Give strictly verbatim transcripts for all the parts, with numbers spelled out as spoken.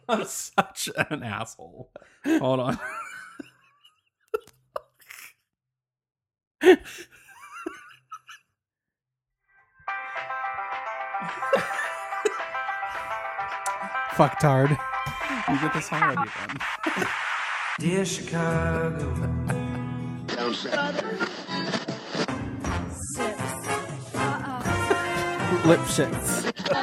I'm such an asshole. Hold on. Fucktard. You get the song ready then. Dear Chicago. Lip shits.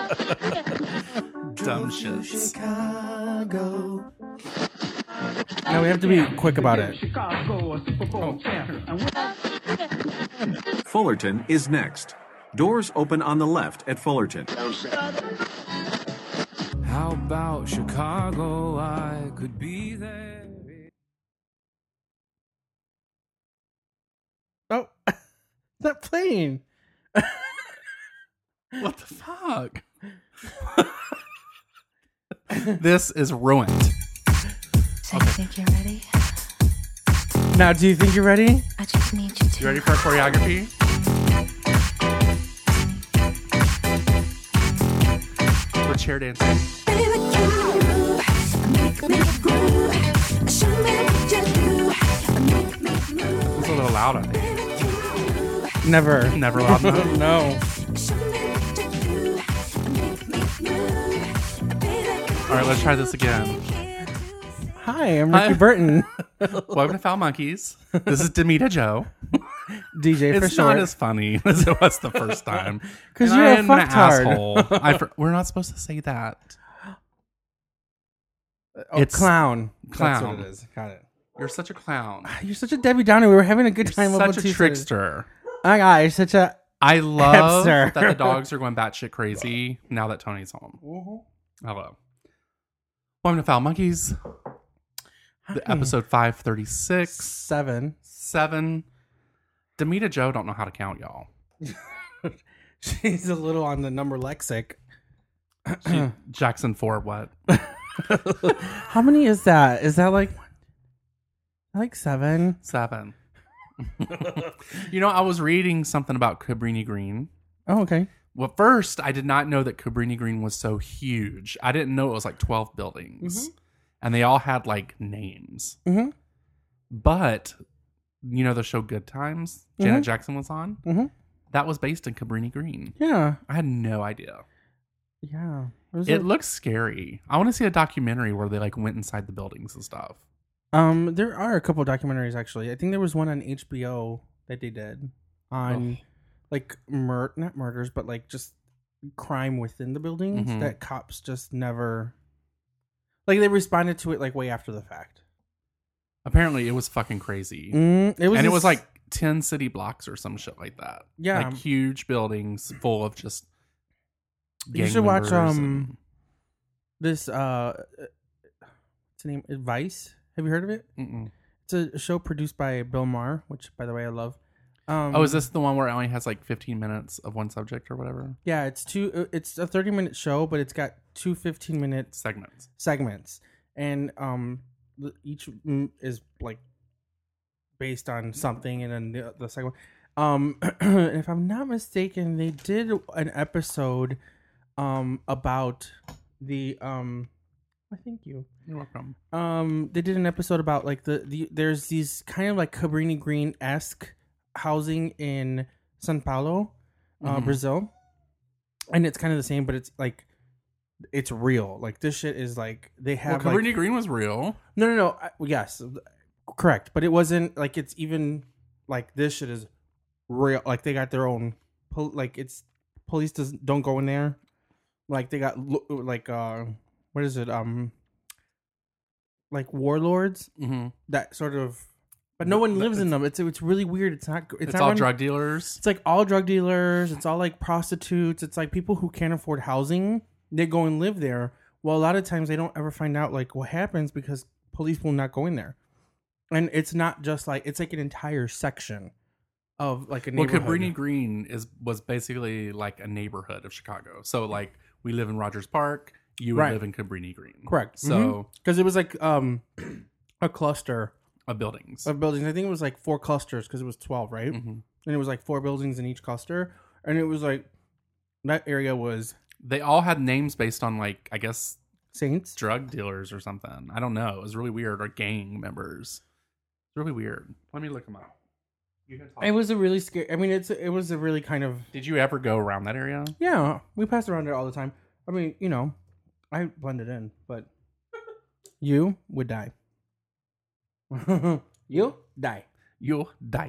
Dumb shits. Chicago. Now we have to be quick about it. Fullerton is next. Doors open on the left at Fullerton. How about Chicago? I could be there. Oh, it's not playing. What the fuck? This is ruined. So you think you're ready? Now, do you think you're ready? I just need you to. You ready for a choreography? We're chair dancing. It's a little loud, I think. Never. Never loud enough. No. All right, let's try this again. Hi, I'm Ricky Hi. Burton. Welcome to Foul Monkeys. This is Demita Joe. D J for It's short. not as funny as it was the first time. 'Cause And you're I a am an fucktard. asshole. I for, we're not supposed to say that. Oh, It's clown. clown. That's what it is. Got it. You're such a clown. You're such a Debbie Downer. We were having a good time. You're over such a Tuesday. trickster. Oh my god, you're such a. I love Hipster. that the dogs are going batshit crazy now that Tony's home. Hello. Welcome to Foul Monkeys. The Hi. episode five thirty-six. Seven. Seven. Demita Joe don't know how to count, y'all. She's a little on the number lexic. She, Jackson four what? How many is that? Is that like like seven? Seven. You know, I was reading something about Cabrini Green. Oh, okay. Well, first, I did not know that Cabrini Green was so huge. I didn't know it was like twelve buildings. Mhm. And they all had like names. Mm-hmm. But, you know, the show Good Times, Janet Mhm. Jackson was on? Mm-hmm. That was based in Cabrini Green. Yeah. I had no idea. Yeah. Was It looks scary. I want to see a documentary where they like went inside the buildings and stuff. Um, there are a couple documentaries actually. I think there was one on H B O that they did on like mur not murders, but like just crime within the buildings Mhm. that cops just never like they responded to it like way after the fact. Apparently, it was fucking crazy. Mm, it was and it this- was like ten city blocks or some shit like that. Yeah. Like huge buildings full of just You gang should watch, members um, and- this uh what's the name? Advice. Have you heard of it? Mm-mm. It's a show produced by Bill Maher, which by the way I love. Um, Oh, is this the one where it only has like fifteen minutes of one subject or whatever? Yeah, it's two. uh, It's a thirty minute show, but it's got two fifteen minute Segments. segments, and um, the- each mm, is like based on something, and then the, the second one. Um, if I'm not mistaken, they did an episode um about the um. I thank you. You're welcome. Um, they did an episode about like the, the there's these kind of like Cabrini Green esque housing in São Paulo, uh, Mhm. Brazil, and it's kind of the same, but it's like it's real. Like this shit is like they Well, have like, Cabrini Green was real. no no no I, yes correct, but it wasn't like it's even like this shit is real. Like they got their own pol- like it's police does don't go in there. Like they got lo- like uh what is it um like warlords Mm-hmm. that sort of, but no one lives in them. It's it's really weird. It's not. It's, It's, not all run- drug dealers. It's like all drug dealers. It's all like prostitutes. It's like people who can't afford housing. They go and live there. Well, a lot of times they don't ever find out like what happens because police will not go in there. And it's not just like it's like an entire section of like a Well, neighborhood. Cabrini Green is was basically like a neighborhood of Chicago. So like we live in Rogers Park. You would Right. live in Cabrini Green. Correct. So because it was like um a cluster of buildings. of buildings. I think it was like four clusters because it was twelve, right? Mhm. And it was like four buildings in each cluster, and it was like that area was They all had names based on like I guess Saints. drug dealers or something. I don't know. It was really weird. Or gang members. It's really weird. Let me look them up. You can talk. It was a really scary. I mean, it's it was a really kind of Did you ever go around that area? yeah. We passed around it all the time. I mean, you know, I blended in, but you would die. you die. You'll die.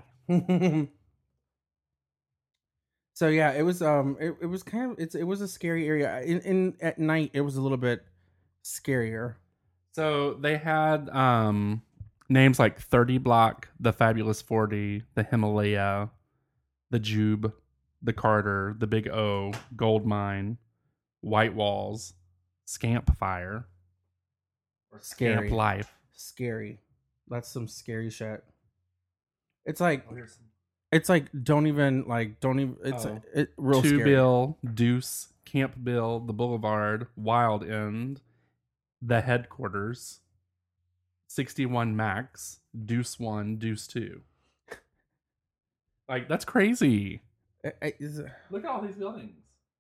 So yeah, it was um, it, it was kind of it's it was a scary area. In in at night, it was a little bit scarier. So they had um, names like thirty Block, the Fabulous forty, the Himalaya, the Jube, the Carter, the Big O, Gold Mine, White Walls, Scamp Fire, or Scary. Scamp Life. Scary. That's some scary shit. It's like Oh, here's some. it's like don't even like don't even it's Oh. it real Two scary. Bill, Deuce, Camp Bill, the Boulevard, Wild End, the Headquarters, sixty-one Max, Deuce One, Deuce Two. Like that's crazy. I- I- is it- Look at all these buildings.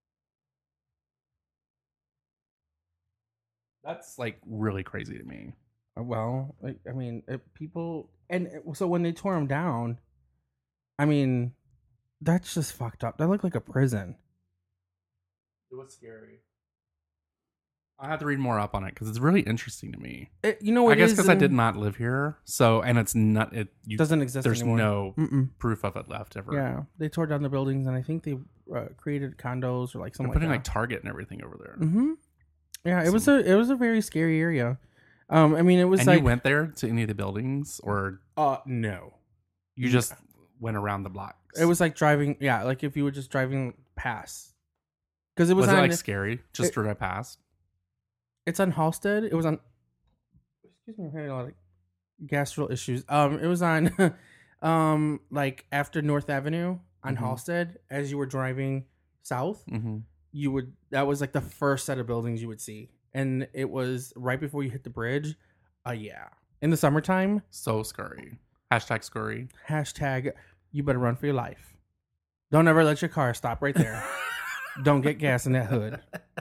That's like really crazy to me. Well, I, I mean, it, people, and it- so when they tore them down, I mean, that's just fucked up. That looked like a prison. It was scary. I have to read more up on it because it's really interesting to me. It, you know what? I guess it is, because I uh, did not live here, so and it's not it. You, doesn't exist there's anymore. no Mm-mm. proof of it left ever. Yeah, they tore down the buildings, and I think they uh, created condos or like They're something putting like like that. Target and everything over there. mm-hmm. Yeah, it was a it was a very scary area. Um, I mean, it was And like you went there to any of the buildings, or uh no, you just went around the blocks? it was like driving. Yeah, like if you were just driving past, because it was, Was, it on, like scary? Just it- to drive past? It's on Halstead. It was on. Excuse me, I'm having a lot of gastro issues. Um, it was on, um, like after North Avenue on Mhm. Halstead. As you were driving south, Mm-hmm. you would that was like the first set of buildings you would see, and it was right before you hit the bridge. Uh, yeah, in the summertime. So scary. Hashtag scary. Hashtag you better run for your life. Don't ever let your car stop right there. Don't get gas in that hood.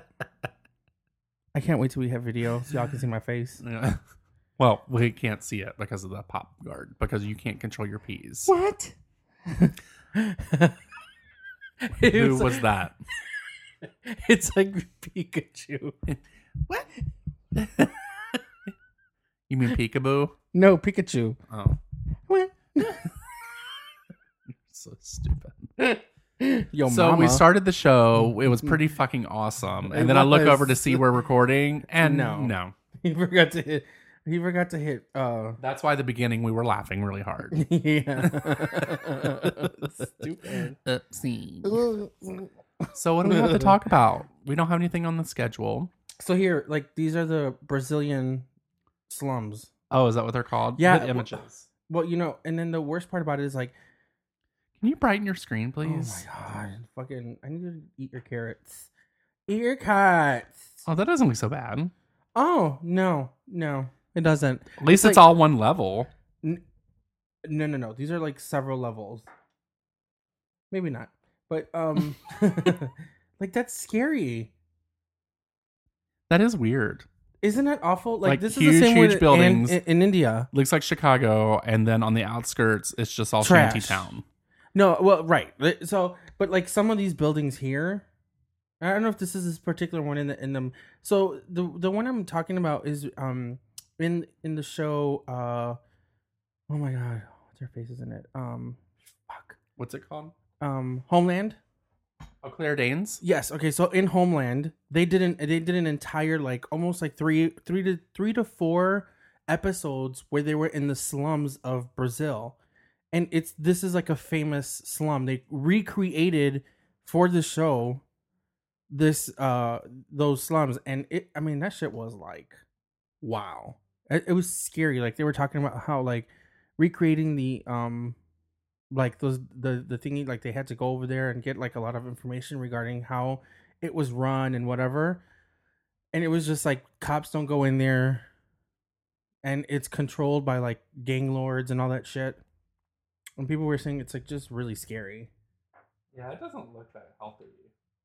I can't wait till we have video so y'all can see my face. Yeah. Well, we can't see it because of the pop guard because you can't control your peas. What? Who was that? It's like Pikachu. What? You mean peekaboo? No, Pikachu. Oh, What? so stupid. Yo, So mama. we started the show. It was pretty fucking awesome. It And then I look was. over to see we're recording, and No. no, no. He forgot to hit. He forgot to hit. Uh, That's why at the beginning we were laughing really hard. yeah. Stupid. So what do we have to talk about? We don't have anything on the schedule. So here, like these are the Brazilian slums. Oh, is that what they're called? Yeah. Hit images. Well, you know, and then the worst part about it is like, Can you brighten your screen, please? oh my god, fucking! I need you to eat your carrots. Eat your carrots. Oh, that doesn't look so bad. Oh no, no, it doesn't. At least it's, like- all one level. N- no, no, no. These are like several levels. Maybe not, but um, like that's scary. That is weird. Isn't that awful? Like, Like, this huge, is the same huge way buildings. in, in India. Looks like Chicago, and then on the outskirts, it's just all Trash. shanty town. No, well, right. So, but like some of these buildings here, I don't know if this is this particular one in the in them. So the the one I'm talking about is um in in the show. uh Oh my god, what's her face is in it? Um, fuck. What's it called? Um, Homeland. Oh, Claire Danes. Yes. Okay. So in Homeland, they did an they did an entire like almost like three three to three to four episodes where they were in the slums of Brazil, and it's this is like a famous slum. They recreated for the show this uh those slums, and it I mean that shit was like wow. It, it was scary. Like they were talking about how like recreating the um like those the the thingy like they had to go over there and get like a lot of information regarding how it was run and whatever, and it was just like cops don't go in there, and it's controlled by like gang lords and all that shit, and people were saying it's like just really scary. Yeah, it doesn't look that healthy.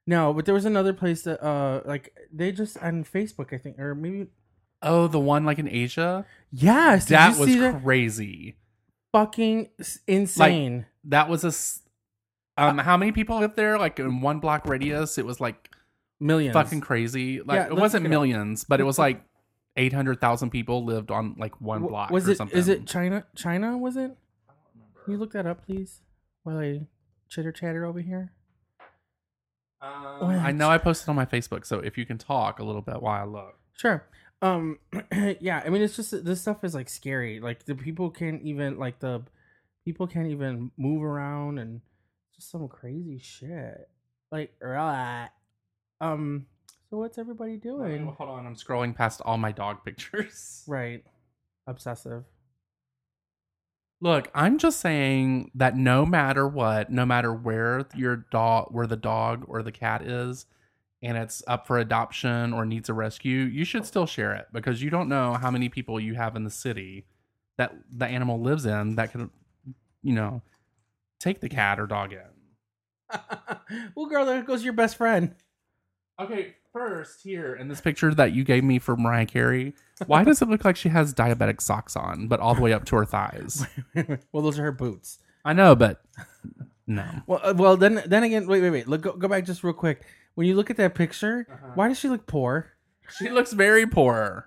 No, but there was another place that uh like they just on Facebook, I think, or maybe Oh, the one like in Asia? yes, did That you was see that? crazy. Fucking s- insane. That was a. s- Um, how many people live there? Like in one block radius, it was like Millions. fucking crazy. Like Yeah, it let's wasn't look it up. millions, but it was like eight hundred thousand people lived on like one W- block. Was or it? something. Is it China? China was it? Can you look that up, please? While I chitter chatter over here. Um, I know I posted on my Facebook, so if you can talk a little bit while I look. Sure. Um. Yeah. I mean, it's just this stuff is like scary. Like the people can't even like the people can't even move around and just some crazy shit. Like, right. Um. So what's everybody doing? Hold on, I'm scrolling past all my dog pictures. Right. Obsessive. Look, I'm just saying that no matter what, no matter where your dog, where the dog or the cat is, and it's up for adoption or needs a rescue, you should still share it because you don't know how many people you have in the city that the animal lives in that could, you know, take the cat or dog in. Well, girl, there goes your best friend. Okay, first here in this picture that you gave me for Mariah Carey, why does it look like she has diabetic socks on, but all the way up to her thighs? Well, those are her boots. I know, but no. Well, uh, well, then, then again, wait, wait, wait. Look, go, go back just real quick. When you look at that picture, why does she look poor? She looks very poor.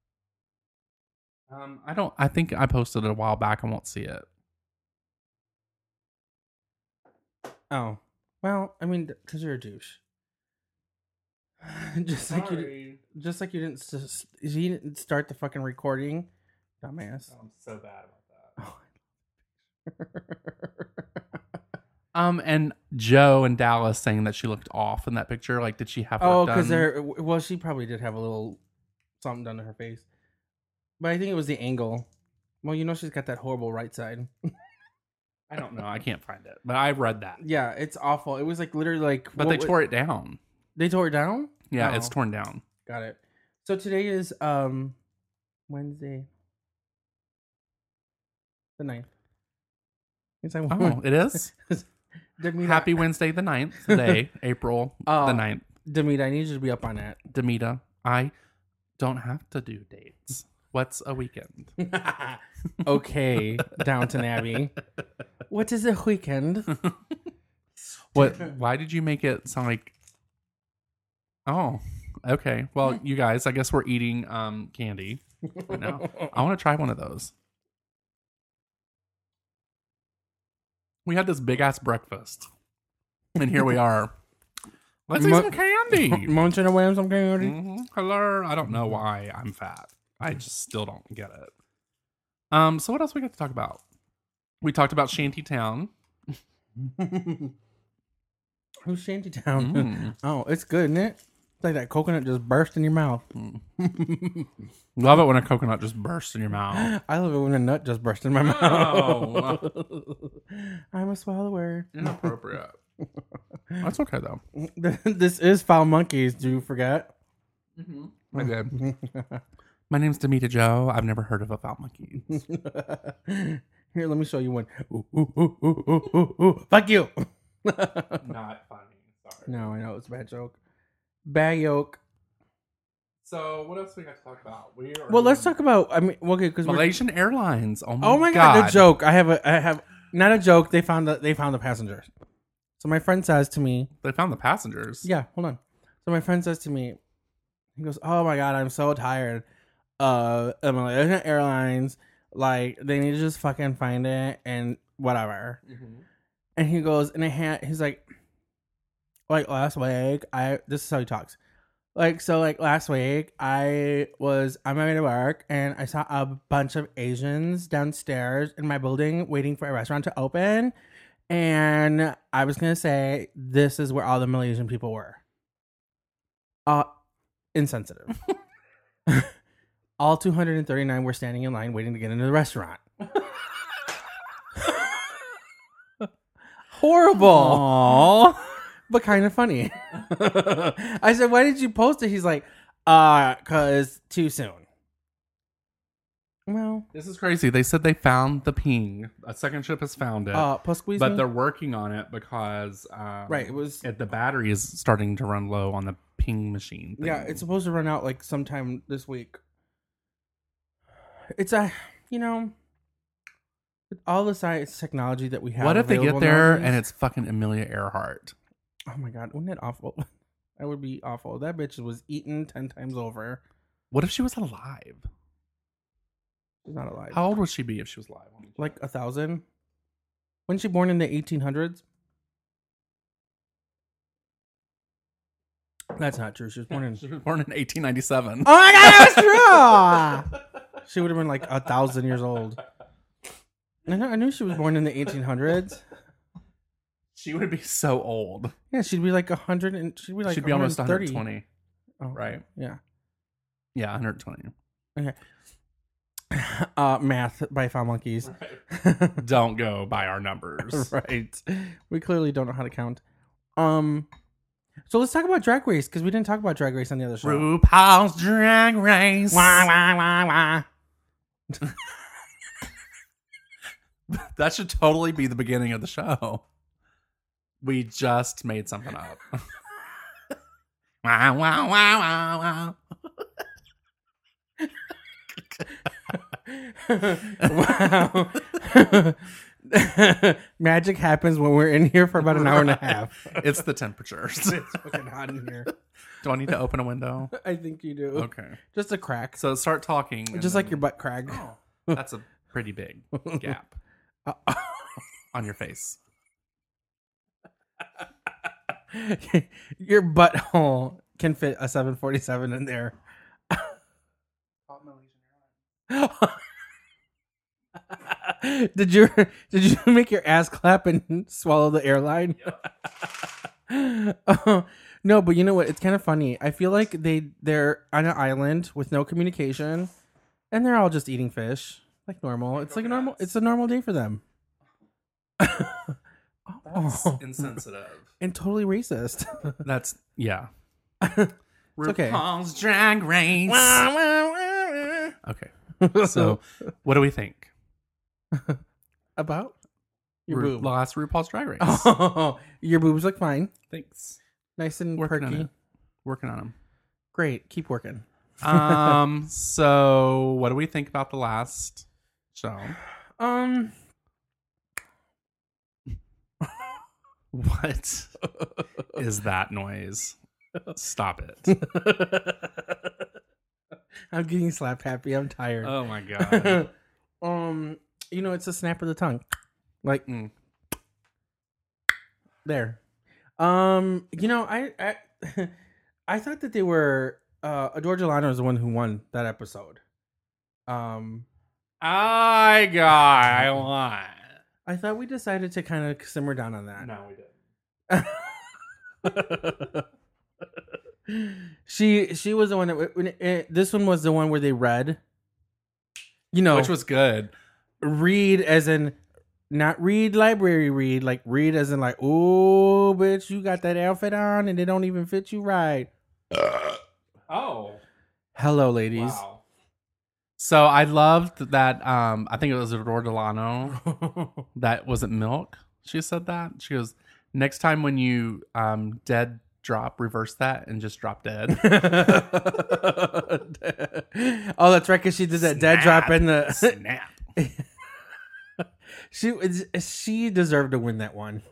Um, I don't. I think I posted it a while back. I won't see it. Oh, well, I mean, because you're a douche. just like you, di- just like you didn't, s- you didn't start the fucking recording, dumbass. I'm so bad about that. Um, and Joe and Dallas saying that she looked off in that picture. Like, did she have? Oh, work because done? they're well, she probably did have a little something done to her face, but I think it was the angle. Well, you know, she's got that horrible right side. I don't know. I can't find it, but I read that. Yeah, it's awful. It was like literally like. But what they wa- tore it down. They tore it down. Yeah, Oh. it's torn down. Got it. So today is um Wednesday, the ninth. It's like Oh, it is. Demita, Happy Wednesday the ninth today, April Oh. the ninth. Demita, I need you to be up on that. Demita, I don't have to do dates. What's a weekend? Okay, Downton Abbey. What is a weekend? What? Why did you make it sound like? Oh, okay. Well, you guys, I guess we're eating um candy right now. I want to try one of those. We had this big ass breakfast, and here we are. Let's eat Mu- some candy. Munching away on some candy. Mhm. Hello. I don't know why I'm fat. I just still don't get it. Um. So what else we got to talk about? We talked about Shantytown. Who's Shantytown? Mm. Oh, it's good, isn't it? It's like that coconut just burst in your mouth. Love it when a coconut just bursts in your mouth. I love it when a nut just burst in my mouth. Oh. I'm a swallower. Inappropriate. That's okay though. This is Foul Monkeys. Do you forget? I did. My name's Demita Joe. I've never heard of a foul monkey. Here, let me show you one. Ooh, ooh, ooh, ooh, ooh, ooh, ooh. Fuck you. Not funny. Sorry. No, I know it's a bad joke. Bad joke. So what else we got to talk about? We are Well, let's talk about. I mean, okay, because Malaysian Airlines. Oh my, Oh my god. the joke! I have a. I have not a joke. They found the. They found the passengers. So my friend says to me, They found the passengers. "Yeah, hold on." So my friend says to me, he goes, "Oh my god, I'm so tired of uh, Malaysian Airlines. Like they need to just fucking find it and whatever." Mm-hmm. And he goes, and I had. He's like, like last week, I. This is how he talks. Like so, like last week, I was on my way to work, and I saw a bunch of Asians downstairs in my building waiting for a restaurant to open. And I was gonna say, this is where all the Malaysian people were. Uh, insensitive. All two hundred thirty-nine were standing in line waiting to get into the restaurant. Horrible. Aww. But kind of funny. I said, why did you post it? He's like, uh, cause too soon. Well, This is crazy. They said they found the ping. A second ship has found it, uh, plus squeeze but me? they're working on it because um, Right, it was- it, the battery is starting to run low on the ping machine. Thing. Yeah, it's supposed to run out like sometime this week. It's a, you know, with all the science technology that we have. What if they get available there nowadays- and it's fucking Amelia Earhart? Oh my god, wouldn't it awful? That would be awful. That bitch was eaten ten times over. What if she was alive? She's not alive. How old would she be if she was alive? Like a thousand? Wasn't she born in the eighteen hundreds? That's not true. She was born in. She was born in eighteen ninety-seven. Oh my god, that was true! She would have been like a thousand years old. I, know, I knew she was born in the eighteen hundreds. She would be so old. Yeah, she'd be like a hundred and she'd be like She'd be almost one one hundred hundred thirty. twenty. Oh, Right. Yeah. Yeah, one hundred twenty. Okay. Uh, math by Foul Monkeys. Don't go by our numbers. Right. We clearly don't know how to count. Um. So let's talk about Drag Race because we didn't talk about Drag Race on the other show. RuPaul's Drag Race. Wah, wah, wah, wah. That should totally be the beginning of the show. We just made something up. Wow, wow, wow, wow, Wow. Magic happens when we're in here for about an hour and a half. It's the temperatures. It's fucking hot in here. Do I need to open a window? I think you do. Okay. Just a crack. So start talking. and Just like then- your butt crack. That's a pretty big gap Uh, on your face. your butthole can fit a seven forty-seven in there. did you did you make your ass clap and swallow the airline? Oh, no, but you know what? It's kind of funny. I feel like they they're on an island with no communication, and they're all just eating fish like normal. It's like a normal. It's a normal day for them. That's Oh. insensitive. And totally racist. That's, yeah. It's okay. RuPaul's Drag Race. Okay. So, what do we think? About your Ru- boob. Last RuPaul's Drag Race. Oh, your boobs look fine, Thanks. nice and Working on perky. it. Working on them. Great, keep working. Um. So, what do we think about the last show? Um, What is that noise? Stop it. I'm getting slap happy. I'm tired. Oh my god. um, you know, it's a snap of the tongue, like Mm. there. Um, you know, I I, I thought that they were. Uh, Adore Delano is the one who won that episode. Um, I got I won. I thought we decided to kind of simmer down on that. No, we did. she she was the one that when it, it- this one was the one where they read. You know, Which was good. read as in not read library read, like read as in like, oh bitch, you got that outfit on and it don't even fit you right. Oh. Hello, ladies. Wow. So I loved that. Um, I think it was Adore Delano. That wasn't Milk. She said that. She goes, next time when you um dead drop, reverse that and just drop dead. Oh, that's right, because she did that dead drop in the. Snap. she she deserved to win that one.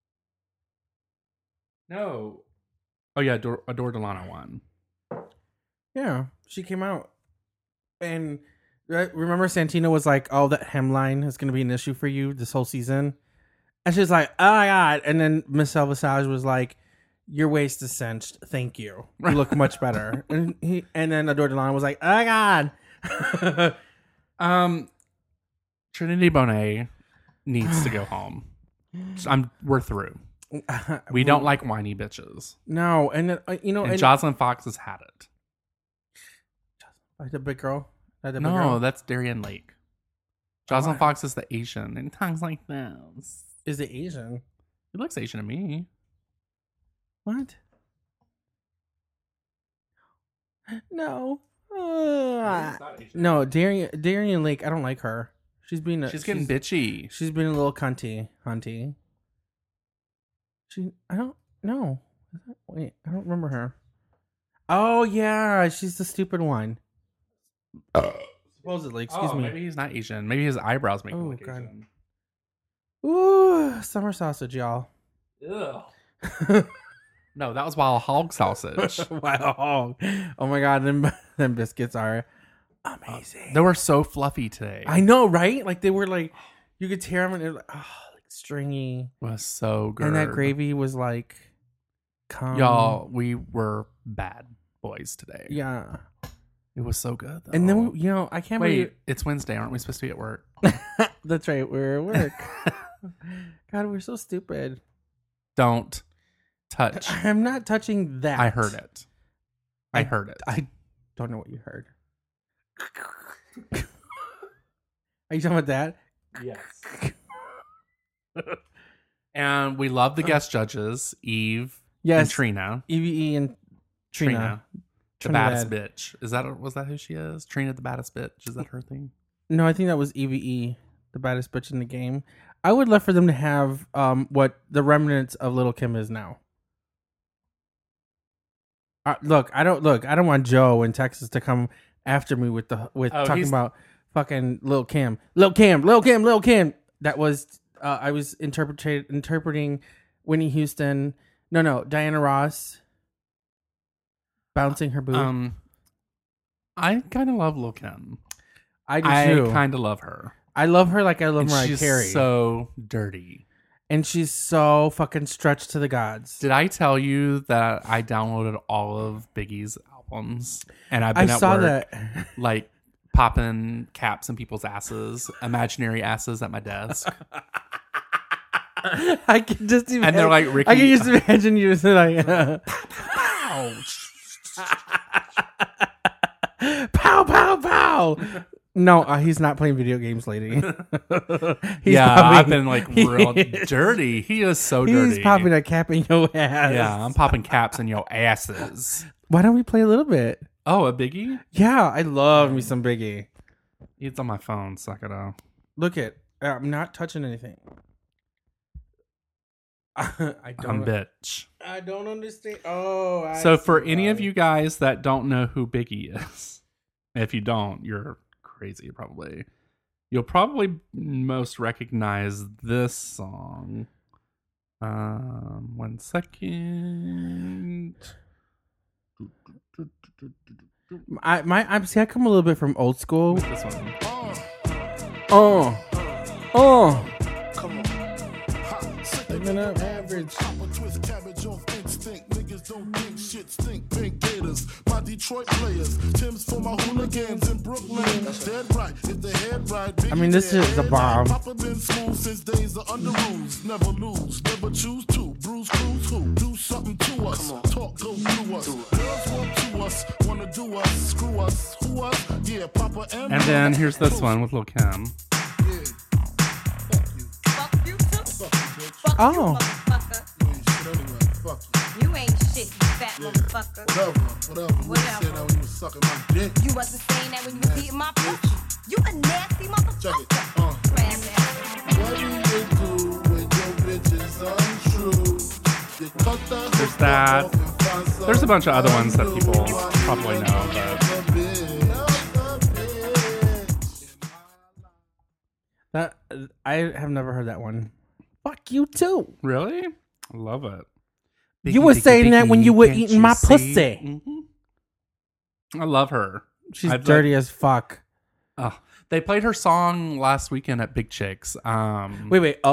No. Oh yeah, Adore, Adore Delano won. Yeah, she came out, and right, remember Santino was like, "Oh, that hemline is going to be an issue for you this whole season," and she's like, "Oh my god!" And then Miss Salvasage was like, "Your waist is cinched. Thank you. You look much better." and he, and then Adore Delano was like, "Oh my god." Um, Trinity Bonet needs to go home. I'm we're through. We don't like whiny bitches. No, and uh, you know, And, and, Jocelyn Fox has had it. like the big girl. Like the big No, girl? that's Darian Lake. Jocelyn Oh. Fox is the Asian and talks like this. is it Asian? He looks Asian to me. What? No. Uh, no, Darian Darian Lake. I don't like her. She's being a, She's getting bitchy. She's been a little cunty, hunty. She, I don't know. Wait, I don't remember her. Oh yeah, she's the stupid one. Supposedly, excuse oh, me. Maybe he's not Asian. Maybe his eyebrows make him Oh, look God. Asian. Ooh, summer sausage, y'all. Ugh. No, that was wild hog sausage. Wow. Oh my god, them them biscuits are amazing. They were so fluffy today. I know, right? Like they were like, you could tear them and they're like, oh, like stringy. It was so good. And that gravy was like, cum. Y'all, we were bad boys today. Yeah. It was so good. Though. And then, we, you know, I can't Wait, believe. it's Wednesday. Aren't we supposed to be at work? That's right. We're at work. God, we're so stupid. Don't touch. I'm not touching that. I heard it. I, I- heard it. I don't know what you heard. Are you talking about that? Yes. And we love the guest judges, Eve Yes. and Trina. E V E and Trina. Trina. The baddest bitch. Is that was that who she is? Trina the baddest bitch. Is that her thing? No, I think that was E V E, the baddest bitch in the game. I would love for them to have um what the remnants of Little Kim is now. Uh, look, I don't look. I don't want Joe in Texas to come after me with the with Oh, talking he's- about fucking Lil Kim, Lil Kim, Lil Kim, Lil Kim. That was uh, I was interpreted interpreting Whitney Houston. No, no, Diana Ross bouncing her boob. Um, I kind of love Lil Kim. I do I too. kind of love her. I love her like I love And Mariah she's Carey. so dirty. And she's so fucking stretched to the gods. Did I tell you that I downloaded all of Biggie's albums and I've I been at saw work, that. like popping caps in people's asses, imaginary asses at my desk, I can just imagine. and they're like, "Ricky, I can just imagine you just like, uh, pow, pow, pow. No, uh, he's not playing video games, lady. He's yeah, popping- I've been like real he- dirty. He is so He's dirty. popping a cap in your ass. Yeah, I'm popping caps in your asses. Why don't we play a little bit? Oh, a Biggie? Yeah, I love me some Biggie. It's on my phone, so I gotta. Look at, I'm not touching anything. I I'm don't. bitch. I don't understand. Oh, I So for see any why. of you guys that don't know who Biggie is, if you don't, you're crazy probably. You'll probably most recognize this song. Um, one second. I my I see. I come a little bit from old school. This one. Oh, oh. Come on. Hot, sick of Living up the average. Pop a twist cabbage off instinct. Niggas don't think shit stink. Pink Gators, my Detroit players. Tim's for my hooligans in Brooklyn. Dead right, if the head right. I mean, this Biggie is the dead bomb. right. Papa been school since days of under rules. Never lose, never choose to. Bruise, cruise, who? Do something to us. Talk, go through us. Girls want to us, wanna do us, screw us, who us? Yeah, Papa and And then here's this Proof. one with Lil Kim. Yeah. Fuck you. Fuck you too. Fuck you, bitch. Fuck Oh. you, motherfucker. You ain't shit anyway. Fuck you. You ain't shit, you fat Yeah. motherfucker. Whatever, whatever. You Whatever. said that when you was sucking my dick. You wasn't saying that when you was beating my pussy. You a nasty Check motherfucker. it. Uh. Crab ass. What do you do when your bitch is untrue? You cut the There's hook that. off and find some There's a bunch of other ones that people new. probably know, but The bitch, the bitch. That I have never heard that one. Fuck you too. really, I love it. You were saying that when you were eating my pussy. Mhm. I love her. She's I'd dirty as fuck. Oh, they played her song last weekend at Big Chicks. Um, Wait, wait. Oh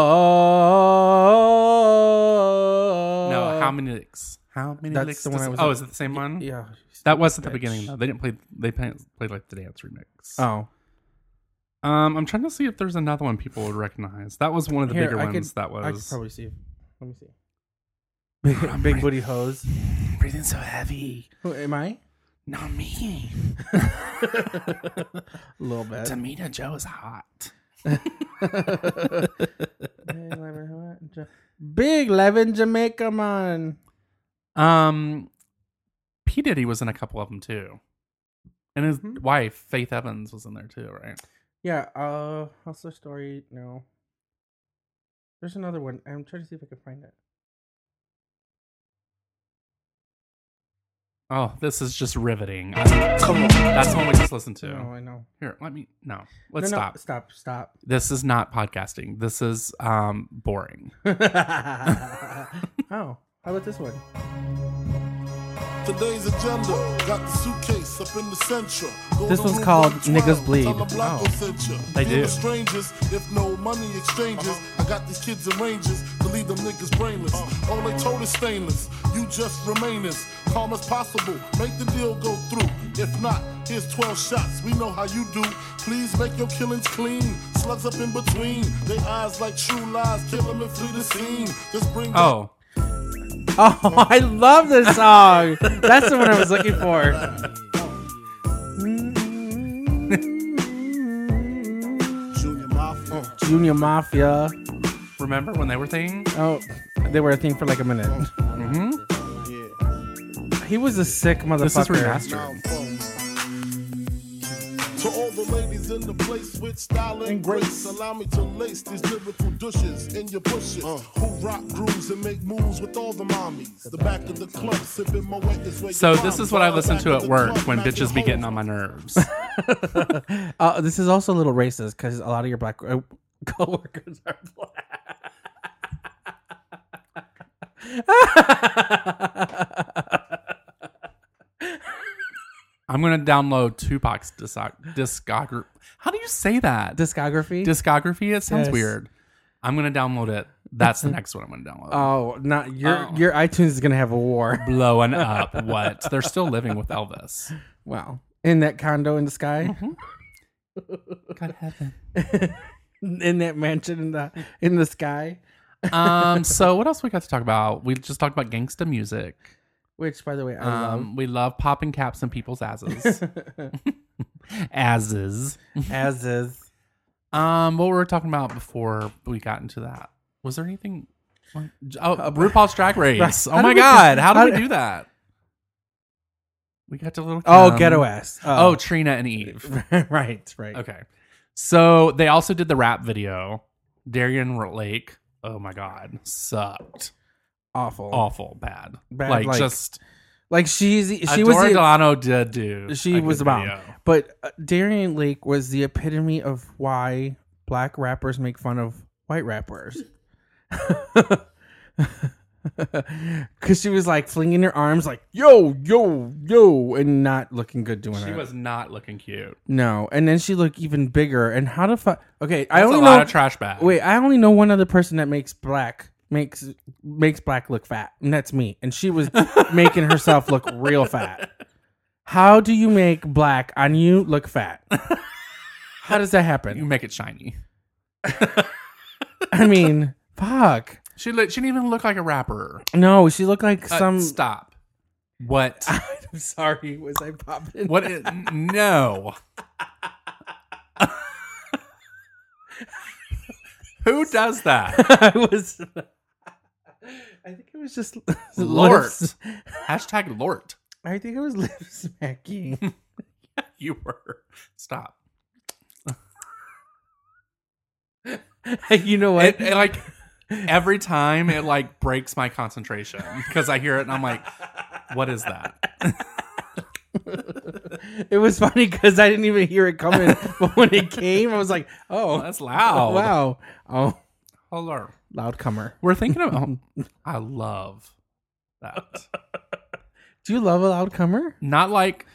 no, how many licks? How many That's licks? the one does- I was- oh, is it the same one? Yeah, That was at the bitch. beginning though. They didn't play. They played, played like the dance remix. Oh, Um, I'm trying to see if there's another one people would recognize. That was one of the Here, bigger I ones. could- that I could was probably see. Let me see. Big, big booty hose. breathing so heavy. Who am I? Not me. A little bit. Tamina Joe is hot. Big Levin Jamaica man. Um, P Diddy was in a couple of them too. And his Mhm. wife, Faith Evans, was in there too, right? Yeah. Uh, Hustler Story. No. There's another one. I'm trying to see if I can find it. Oh, this is just riveting. I- Come on. That's the one we just listened to. No, I know. Here, let me. No, let's No, no, stop. Stop. Stop. This is not podcasting. This is um boring. Oh, how about this one? Today's agenda got the suitcase up in the central. Go This to one's room called one twelve, Niggas Bleed. tell the block Oh. I sent ya. They Deal do. with strangers, if no money exchanges. I got these kids in ranges to leave them niggas brainless. All they told is stainless. You just remain as calm as possible. Make the deal go through. If not, here's twelve shots. We know how you do. Please make your killings clean. Slugs up in between. They eyes like true lies. Kill them and flee the scene. Just bring the Oh, Oh, I love this song. That's the one I was looking for. Junior Mafia. Junior Mafia. remember when they were thing? Oh, they were a thing for like a minute. Mm-hmm. He was a sick motherfucker. This is remastered. To all the ladies in the place with style and, And grace, grace. allow me to lace these lyrical douches in your bushes. Who rock grooves and make moves with all the mommies. The back of the club sipping my wet is where So you this from. is what I listen Back to of at the work club, when back bitches at be getting home. on my nerves. Uh, this is also a little racist because a lot of your black uh, coworkers are black. I'm gonna download Tupac's discog- discography. How do you say that? Discography. Discography. It sounds Yes. weird. I'm gonna download it. That's the next one I'm gonna download. oh, not your Oh. your iTunes is gonna have a war. Blowing up. What? They're still living with Elvis. Wow, in that condo in the sky, God heaven. in that mansion in the in the sky. Um. So what else we got to talk about? We just talked about gangsta music. Which, by the way, I Um. We love popping caps in people's asses. Asses. love. As is. Um. What were we talking about before we got into that? Was there anything? Oh, RuPaul's Drag Race. Right. Oh How my did we God! get- How did how we did- do that? We got to little. Oh, Kim. ghetto ass. Oh, Trina and Eve. right, right. Okay. So they also did the rap video. Darian Lake. Oh my God. Sucked. Awful. Awful. Bad. Bad, like, like- just. Like she's she Adora was the, Delano did do. she a was good the bomb. video. But uh, Darian Lake was the epitome of why black rappers make fun of white rappers. Because she was like flinging her arms like, yo, yo, yo, and not looking good doing She it. was not looking cute. No. And then she looked even bigger. And how the fuck? Okay, I That's only a lot know. of trash bag. Wait, I only know one other person that makes black makes makes black look fat, and that's me. And she was making herself look real fat. How do you make black on you look fat? How does that You happen? make it shiny. I mean, fuck. She look, she didn't even look like a rapper. No, she looked like Uh, some. Stop. What? I'm sorry. Was I popping? What? Is, no. Who does that? I was. I think it was just Lort. lips- Hashtag Lort. I think it was lip smacking. You were. Stop. You know what? It, it, like every time it like breaks my concentration because I hear it and I'm like, what is that? It was funny because I didn't even hear it coming, but when it came, I was like, "Oh, That's loud. wow, oh, Hello. loud comer." We're thinking of. Oh, I love that. Do you love a loud comer? Not like.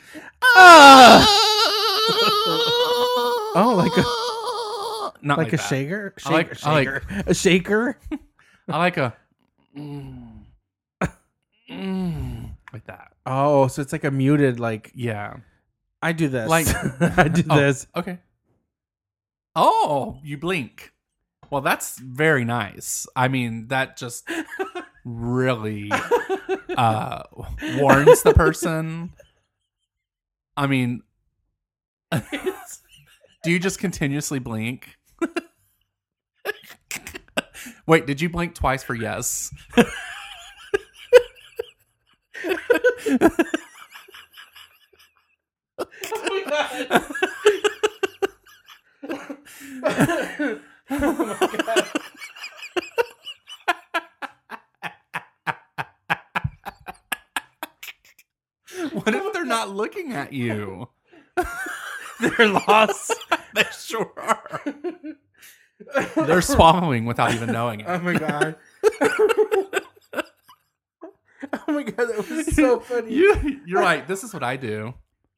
Oh, like a Not like, like, a that. shaker, I like- shaker, I like- shaker, a shaker. I like a. Mm, mm, like that. Oh, so it's like a muted. Like Yeah. I do this. Like- I do Oh, this. Okay. Oh, you blink. Well, that's very nice. I mean, that just really uh, warns the person. I mean, do you just continuously blink? Wait, did you blink twice for yes? Oh Oh my god. What if they're not looking at you? They're lost. They sure are. They're swallowing without even knowing Oh it. my god. Oh my god, that was so funny. You, you're like, this is what I do.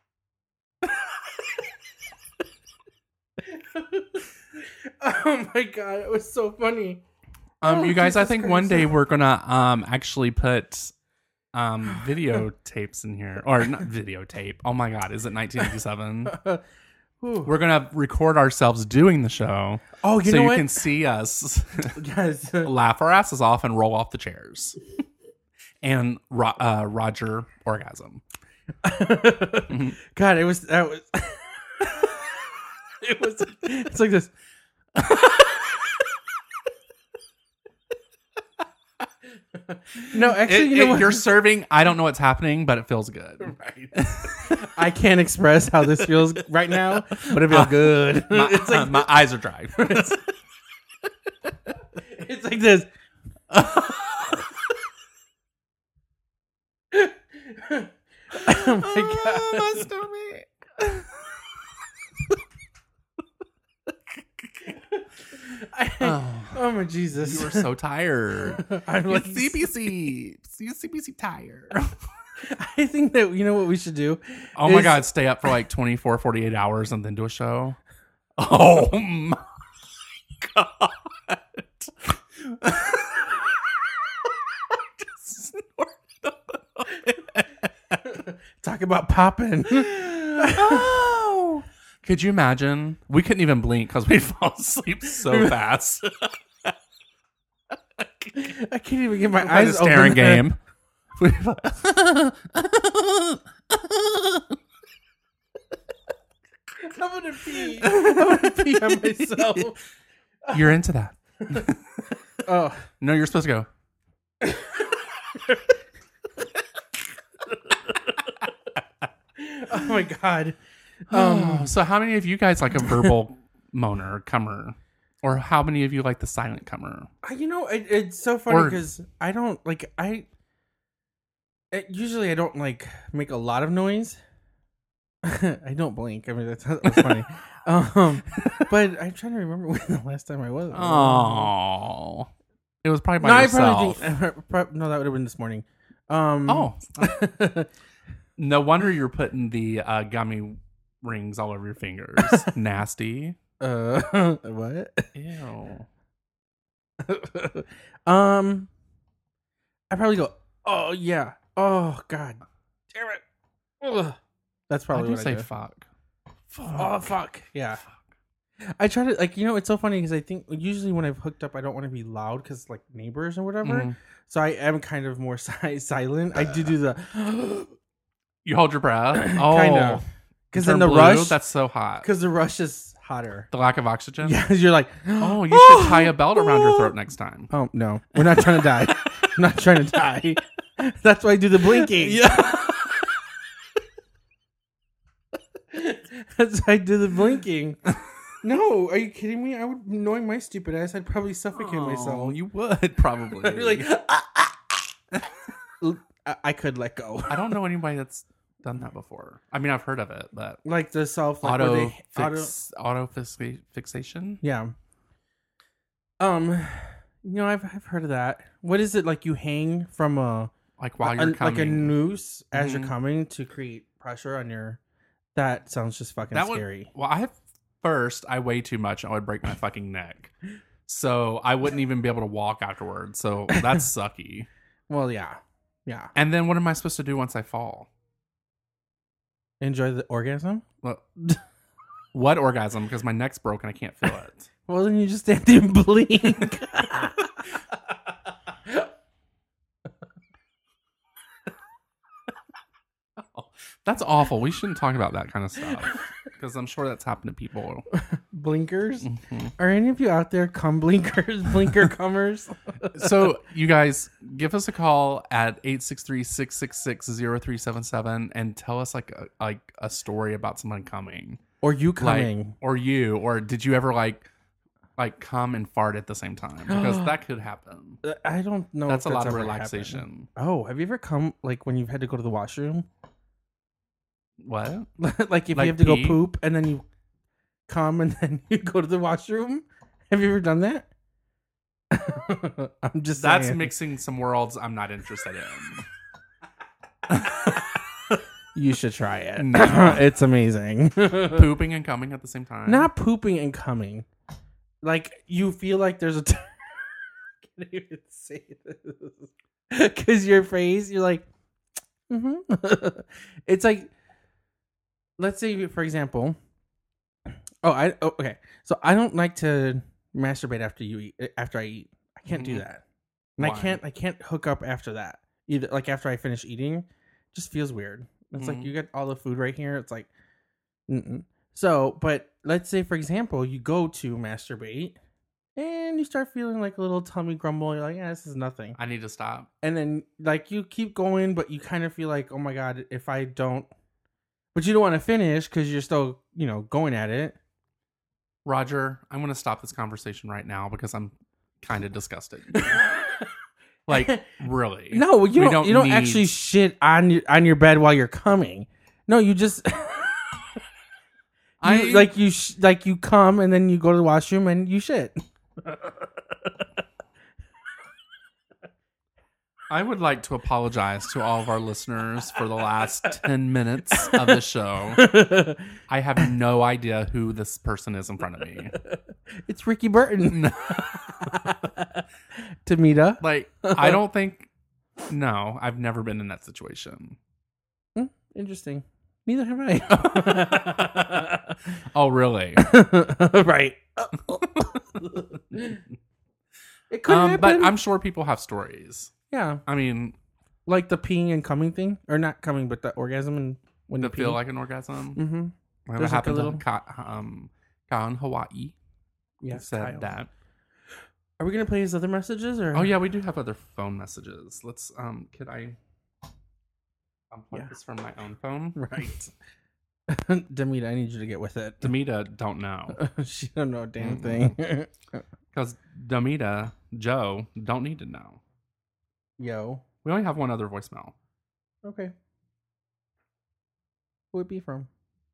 Oh my god, it was so funny. Um, Oh, you guys, I Jesus think one Christ. day we're gonna um actually put um videotapes in here, or not videotape. Oh my god, is it nineteen eighty-seven? Whew. We're gonna record ourselves doing the show, Oh, you so know you what? can see us Guys, laugh our asses off and roll off the chairs, and ro- uh, Roger orgasm. God, it was that was. It was. It's like this. No, actually, It- you know it- what? you're serving. I don't know what's happening, but it feels good. I can't express how this feels right now, but it feels good. My, it's like my eyes are dry. it's like this. Oh my god! my stomach. I- oh my Jesus! You were so tired. I'm You like, C B C. You C B C tired. I think that you know what we should do. Oh my is- god, stay up for like twenty-four, forty-eight hours and then do a show. Oh my god. Just snorted. Talk about popping. Oh. Could you imagine? We couldn't even blink because we fall asleep so fast. I can't even get my Like a eyes staring open. game. I'm gonna pee. I'm gonna pee on myself. You're into that. Oh, No, you're supposed to go. oh my god. Um, So how many of you guys like a verbal moaner, comer? Or how many of you like the silent comer? I- you know, it, it's so funny Or- because I don't like I. It, usually, I don't like make a lot of noise. I don't blink. I mean, that's, that's funny. um, but I'm trying to remember when the last time I was. Oh. It was probably by no, I yourself. probably think. prob- No, that would have been this morning. Um, Oh. No wonder you're putting the uh, gummy rings all over your fingers. Nasty. uh, what? Ew. um, I probably go. Oh yeah. Oh god. Damn it. Ugh. That's I probably do what say I do. fuck. Oh fuck. Yeah. I try to like you know it's so funny because I think usually when I've hooked up I don't want to be loud because like neighbors or whatever. Mhm. So I am kind of more si- silent. I do do the You hold your breath. Oh. Kinda. because Turn then the blue? rush That's so hot. because the rush is hotter. The lack of oxygen? Yeah, you're like Oh, you should tie a belt around your throat next time. Oh no, we're not trying to die. I'm not trying to die. That's why I do the blinking. Yeah. That's why I do the blinking. No, are you kidding me? I would, knowing my stupid ass, I'd probably suffocate Oh, myself. you would probably. I'd be like, I, I could let go. I don't know anybody that's done that before. I mean, I've heard of it, but Like the self, like where auto, they, auto, fix, auto fixi- fixation. yeah. Um, you know, I've I've heard of that. What is it like? You hang from a, Like while a- you're coming. like a noose as Mhm. you're coming to create pressure on your. That sounds just fucking That would- scary. Well, I have first. I weigh too much. And I would break my fucking neck. So I wouldn't even be able to walk afterwards. So that's sucky. Well, yeah, yeah. And then what am I supposed to do once I fall? Enjoy the orgasm. Well, what orgasm? Because my neck's broken. I can't feel it. Well, then you just stand there and blink. That's awful. We shouldn't talk about that kind of stuff. because I'm sure that's happened to people. Blinkers? Mm-hmm. Are any of you out there cum blinkers, blinker cummers? So you guys give us a call at eight six three, six six six, zero three seven seven and tell us like a, like a story about someone coming. Or you Like, coming? or you, or did you ever like like come and fart at the same time? Because that could happen. Uh, I don't know. That's if a lot of ever relaxation. happened. Oh, have you ever come like when you've had to go to the washroom? What? Like if Like you have to pee? go poop and then you come and then you go to the washroom? Have you ever done that? I'm just That's saying. mixing some worlds I'm not interested in. You should try it. No. It's amazing. Pooping and coming at the same time. Not pooping and coming. Like you feel like there's a. T- I can't even say this because your face. You're like, mm-hmm. It's like, let's say for example. Oh, I oh, okay. So I don't like to masturbate after you eat. After I eat, I can't do Mhm. that, and Why? I can't. I can't hook up after that either. Like after I finish eating, it just feels weird. It's like Mhm. you get all the food right here. It's like, mm-mm. So, but let's say for example, you go to masturbate, and you start feeling like a little tummy grumble. You're like, yeah, this is nothing. I need to stop. And then like you keep going, but you kind of feel like, oh my god, if I don't, but you don't want to finish because you're still, you know, going at it. Roger, I'm going to stop this conversation right now because I'm kind of disgusted. Like, really? No, you We don't. don't you don't need- actually shit on your on your bed while you're coming. No, you just I you, like you sh- like you come and then you go to the washroom and you shit. I would like to apologize to all of our listeners for the last ten minutes of the show. I have no idea who this person is in front of me. It's Ricky Burton. Tamita. Like, I don't think. No, I've never been in that situation. Hmm, interesting. Neither have I. Oh, really? Right. It could Um, happen. but I'm sure people have stories. yeah, I mean, like the peeing and coming thing, or not coming, but the orgasm and when to you pee. feel like an orgasm. Mm-hmm. What There's like a happened little- to Ka, um, Ka in Hawaii? Yeah, said Kyle. that. Are we gonna play his other messages or? Oh yeah, we do have other phone messages. Let's um, could I unplug Yeah. this from my own phone? Right. Demita, I need you to get with it. Demita don't know She don't know a damn Mm-mm. thing. because Demita Joe don't need to know. Yo. We only have one other voicemail. Okay. Who would it be from?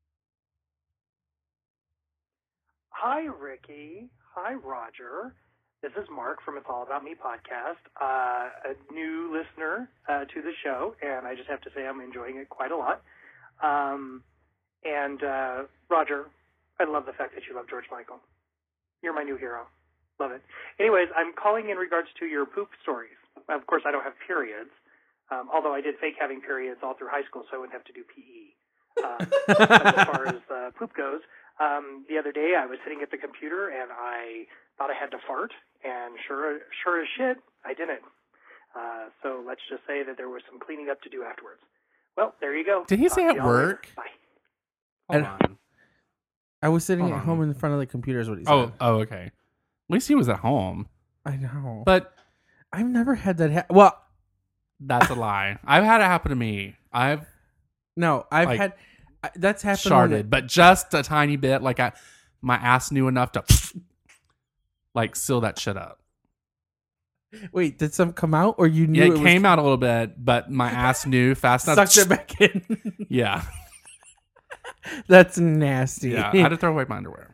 Hi, Ricky. Hi, Roger. This is Mark from It's All About Me podcast, uh, a new listener uh, to the show, and I just have to say I'm enjoying it quite a lot. Um, and uh, Roger, I love the fact that you love George Michael. You're my new hero. Love it. Anyways, I'm calling in regards to your poop stories. Of course, I don't have periods, um, although I did fake having periods all through high school, so I wouldn't have to do P E. Um, but as far as uh, poop goes, um, the other day I was sitting at the computer and I thought I had to fart, and sure, sure as shit, I didn't. Uh, so let's just say that there was some cleaning up to do afterwards. Well, there you go. Did he Talk say to at y'all later. work? Bye. Hold And- on. I was sitting Hold at on. home in front of the computer is what he said. Oh, oh, okay. At least he was at home. I know. But I've never had that ha- well, that's a lie. I've had it happen to me. I've no, I've Like, had I, that's happened when sharded, it- but just a tiny bit. Like I, my ass knew enough to like seal that shit up. Wait, did some come out or you knew Yeah, it, it came was out a little bit, but my ass knew fast enough. sucked it back in? Yeah, That's nasty. yeah. I had to throw away my underwear,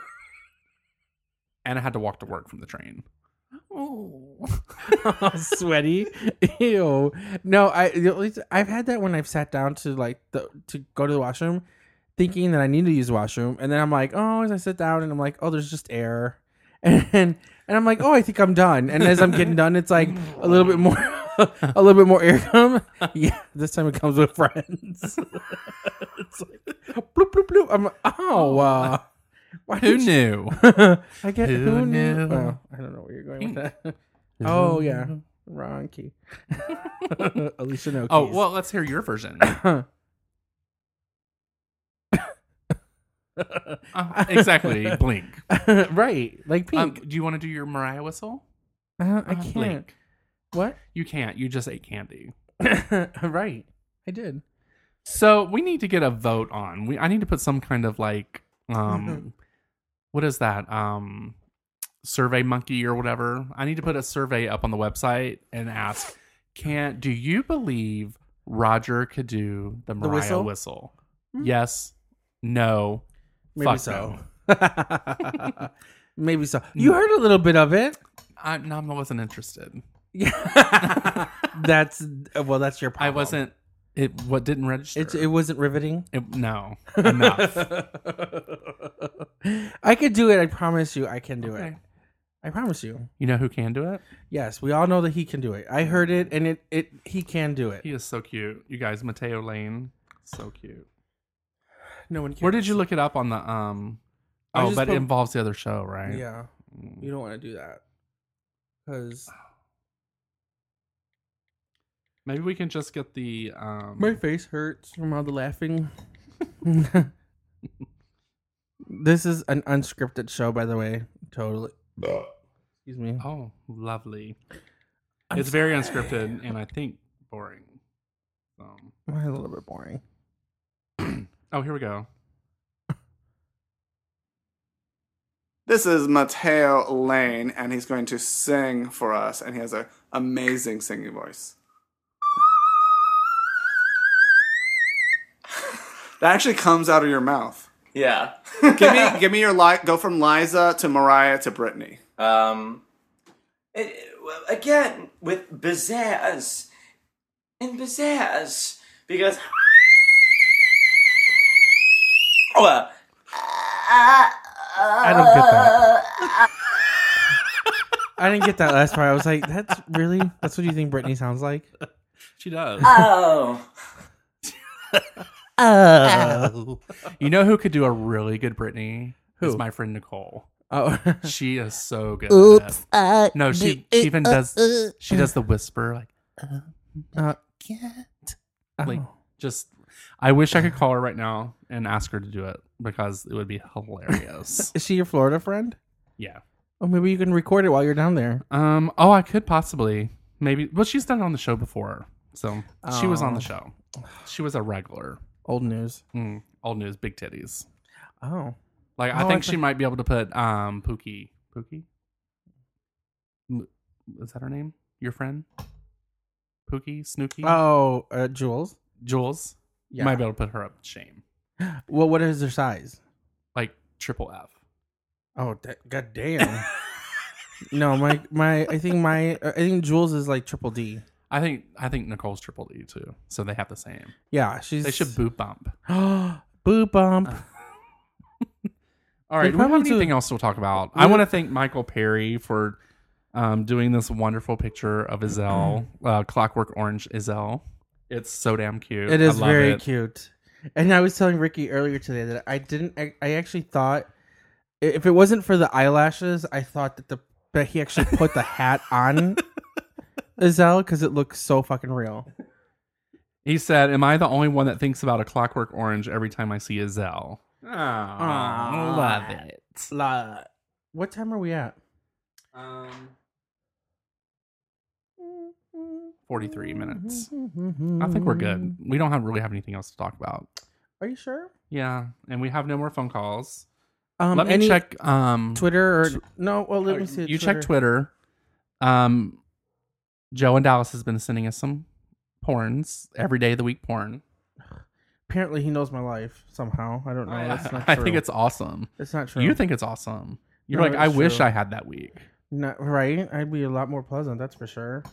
and I had to walk to work from the train. Oh, sweaty. Ew. No, I at least I've had that when I've sat down to like the to go to the washroom, thinking that I need to use the washroom, and then I'm like, oh, as I sit down, and I'm like, oh, there's just air, and and I'm like, oh, I think I'm done, and as I'm getting done, it's like a little bit more, a little bit more air come. Yeah, this time it comes with friends. It's like bloop bloop bloop. I'm like, oh, uh, why Who did you- knew? I get Who who, knew. knew? Well, I don't know where you're going with that. Oh yeah, wrong key. Alicia, no keys. Oh well, let's hear your version. Uh, exactly. Blink. Right, like Um, pink. do you want to do your Mariah whistle? uh, I Uh, can't. Blink. What? You can't. You just ate candy. Right, I did. So we need to get a vote on. We I need to put some kind of like um what is that? Um Survey Monkey or whatever. I need to put a survey up on the website and ask, can do you believe Roger could do the Mariah whistle? whistle? Hmm. Yes. No. Maybe Fuck so. no. Maybe so. You heard a little bit of it. I, no, I wasn't interested. Yeah, that's well. That's your I problem. wasn't. It what didn't register. It's, it wasn't riveting. It- no enough. I could do it. I promise you. I can do it. Okay. I promise you. You know who can do it? Yes, we all know that he can do it. I heard it, and it it he can do it. He is so cute. You guys, Mateo Lane, so cute. No one cares. Where did you look it up on the um? I Oh, just but put- it involves the other show, right? Yeah, you don't want to do that because Maybe we can just get the um. my face hurts from all the laughing. This is an unscripted show, by the way. Totally. Excuse me. Oh, lovely. I'm it's very sorry. unscripted and I think boring. Um, A little bit boring. oh, here we go. This is Mateo Lane, and he's going to sing for us, and he has an amazing singing voice. That actually comes out of your mouth. Yeah. Give me, give me your li- go from Liza to Mariah to Britney. Um, it, it- well, again with pizzazz and pizzazz because oh, uh, I don't get that. I didn't get that last part. I was like, "That's really? That's what you think Britney sounds like?" She does. oh, Oh, You know who could do a really good Britney? Who? Is my friend Nicole. oh. She is so good. Oops, At uh, it. No, she, d- she even uh, does. uh, She does the whisper, like Uh, can't. oh. Like just. I wish I could call her right now and ask her to do it because it would be hilarious. Is she your Florida friend? Yeah. Oh, maybe you can record it while you're down there. Um. Oh, I could possibly maybe. Well, she's done it on the show before, so she was on Oh. the show. She was a regular. Old news. Mm, old news, big titties. Oh, Like Oh, I I think she thought- might be able to put um Pookie. Pookie. M- Is that her name? Your friend? Pookie, Snooky, oh, uh, Jules. Jules. Yeah. Might be able to put her up to shame. Well, what is her size? Like triple F. Oh, da- god damn. No, my my. I think my. I think Jules is like triple D. I think I think Nicole's triple D too. So they have the same. Yeah, she's. They should boot bump. Boot bump. All right, They do we have probably do- anything else to talk about? We- I want to thank Michael Perry for um, doing this wonderful picture of Izelle, uh, Clockwork Orange Izelle. It's so damn cute. It is I love very it. cute. And I was telling Ricky earlier today that I didn't. I, I actually thought if it wasn't for the eyelashes, I thought that the that he actually put the hat on Izelle because it looks so fucking real. He said, "Am I the only one that thinks about a Clockwork Orange every time I see Izelle?" Oh, love it. La, what time are we at? Um, forty-three minutes. I think we're good. We don't have really have anything else to talk about. Are you sure? Yeah, and we have no more phone calls. Um, Let me any check um, Twitter or tw- no? Well, let uh, me see. You check Twitter. Um, Joe in Dallas has been sending us some porns every day of the week. Porn. Apparently, he knows my life somehow. I don't know. That's not I true. think it's awesome. It's not true. You think it's awesome. You're No, like, I it's wish true. I had that week. Not right. I'd be a lot more pleasant. That's for sure.